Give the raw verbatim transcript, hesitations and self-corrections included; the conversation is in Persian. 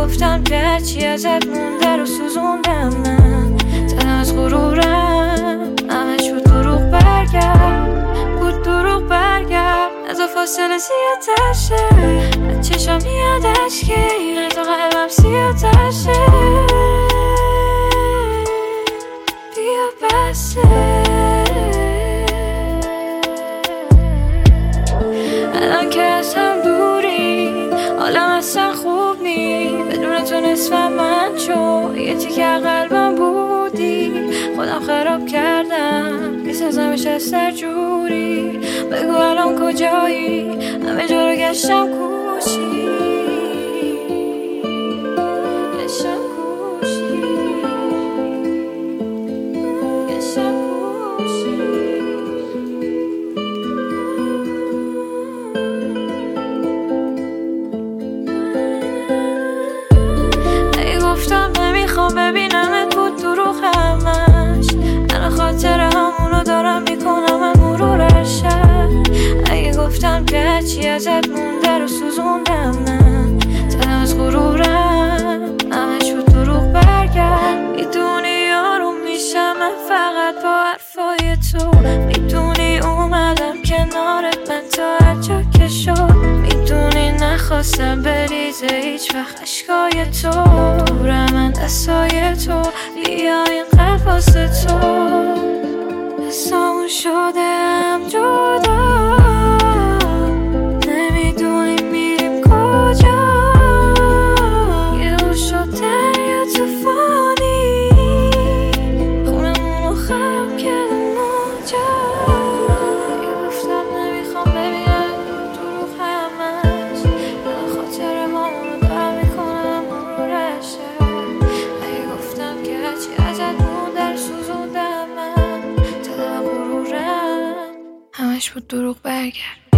گفتم که هرچی ازت مونده رو سوزوندم من، تن از غرورم همش بود دروغ برگرد، بود دروغ برگرد. از فاصله زیادشه، از چشم میادش که تو قلبم سیادشه. بیا بسه الان که از هم دوریم، حالم اصلا خوب نی، بدون تو نصفم من چون یه تیکه قلبم بودی. خودم خراب کردم، میسازمش از سر جوری. بگو الان کجایی، همه جا رو گشتم کوشی، گشتم کوشی، گشتم کوشی. گفتم نمیخوام ببینمت، بود دروغ همش. الان خاطر همونو دارم میکنم من مرورش. اگه گفتم که هرچی ازت مونده رو سوزوندم من، تن از غرورم همش بود دروغ برگرد. میدونی یارو میشم من فقط با حرفای تو، میدونی اومدم کنارت من تا هر جا که شد. میدونی نخواستم بریزه هیچ وقت اشکای تو، دورم من دستای تو، بیا این قلب واسه تو. دستامون شده هم جدا، نمیدونیم میریم کجا. یه رو شد دریا توفانی، خونمونو خراب کردم موجا. یه گفتم نمیخوام ببینم دروغ همش، یه خاطر همونو دارم میکنم مرورشه. اگه گفتم که هرچی ازت مونده رو سوزوندم من، همش بود دروغ برگرد.